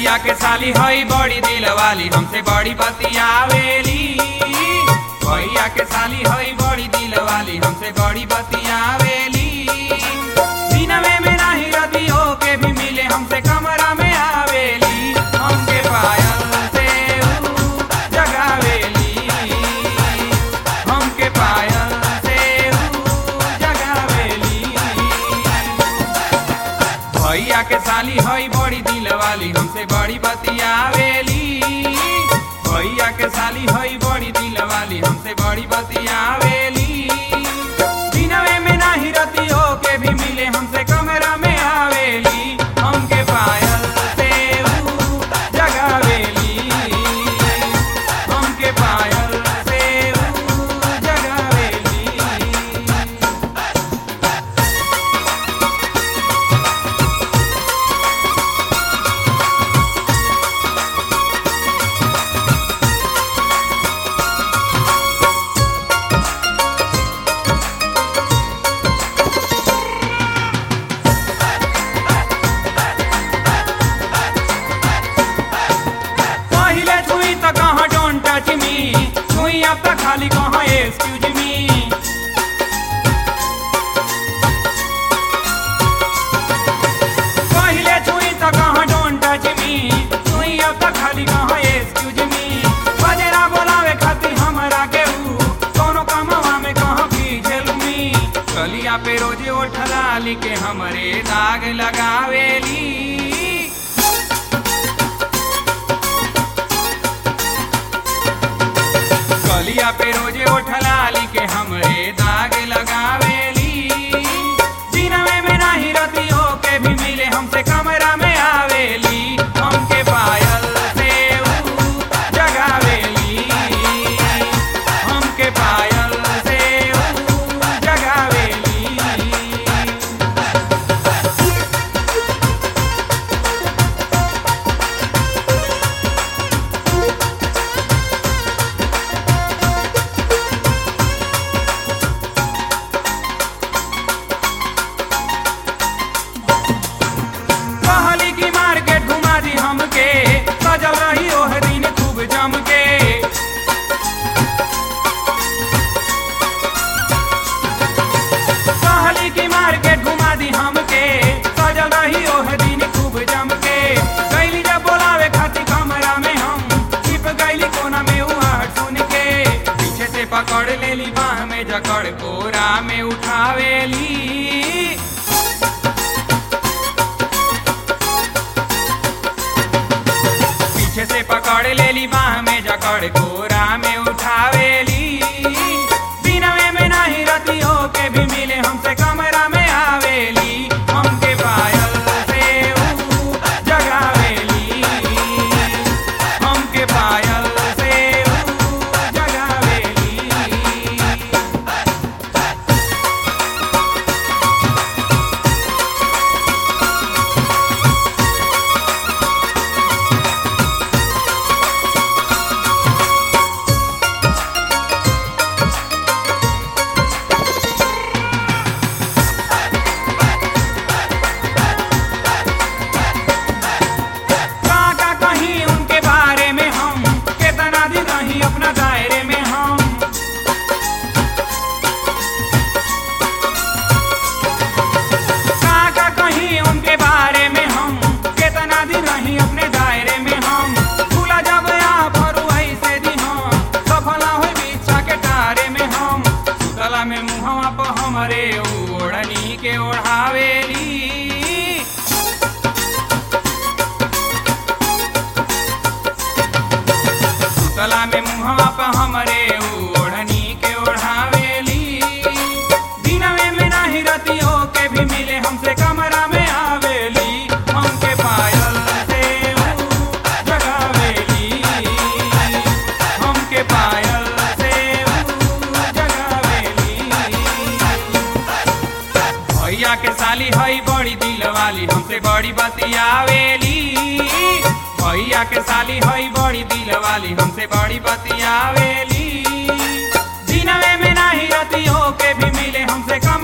भैया के साली हई बड़ी दिल वाली हमसे बड़ी बतियावेली। भैया के साली हई बड़ी दिल वाली हमसे बड़ी बतियावेली। दिनवे में नाही रतियो के भी मिले हमसे कमरा में आवेली। हमके पायल से ऊ जगावेली। हमके पायल से ऊ जगावेली। भैया के साली हई बड़ी दिल वाली हमसे बड़ी बतियावेली। भैया के साली हई बड़ी दिल वाली हमसे बड़ी बतियावेली। दिनवे में नाही रतियो के भी मिले हमसे कमरा में आवेली। हमके पायल से ऊ जगावेली। हमके पायल से ऊ जगावेली। पहिले छुई त कहाँ डोंट टच मी, छुई अब तक खाली कहाँ एक्सक्यूज मी। पहिले छुई त कहाँ डोंट टच मी, छुई अब तक खाली कहाँ एक्सक्यूज मी। बजेरा बोलावे खातिर हमरा के ऊ कोनो कमवा में कहाँ पीछे मी। कलिया पे रोजे ओठलाली के हमरे दाग लगावेली। कलिया पे रोजे ओठलाली के हमरे दाग लगावेली। दिनवे में नाही रतियो के भी मिले हमसे कमरा में आवेली। हमके पायल से ऊ जगावेली। हमके पायल से ऊ जगावेली। कहली की मार्केट घुमा दी हमके, सजल रही ओह दिन खूब जम के। कहली की मार्केट घुमा दी हमके, सजल रही ओह दिन खूब जम के। गईली जब बोलावे खातिर कमरा में हम, छिप गईली कोना में ऊ आहट सुन के। पीछे से पकड़ लेली बाह में जकड़ कोरा में उठावेली। पीछे से पकड़ लेली बाह में जकड़ कोरा में उठावेली। दिनवे में नाही रतियो के भी मिले हमसे कमरा में आवेली। हमके पायल से ऊ जगावेली। हमके पायल से ऊ जगावेली। काका कहीं उनके बारे में हम, केतना दिन रही अपना दायरे में हम। काका कहीं उनके बारे में हम, केतना दिन रही अपने दायरे में हम। खुला जब आप हरुआई से दी हम, सफला हुई बिछा के तारे में हम। सुतला में मुहवा पर हमरे ओढ़नी के ओढ़ावेली। सुतला में मुहवा पर हमरे ओढ़नी के ओढ़ावेली। दिनवे में नाही रतियो के भी मिले हमसे कमरा में आवेली। हमके पायल से ऊ जगावेली। हमके पायल से ऊ जगावेली। भैया के साली हई बड़ी दिल वाली हमसे बड़ी बतियावेली। भैया के साली हई बड़ी दिल वाली हमसे बड़ी बतियावेली। दिनवे में नाही रतियो के भी मिले हमसे कम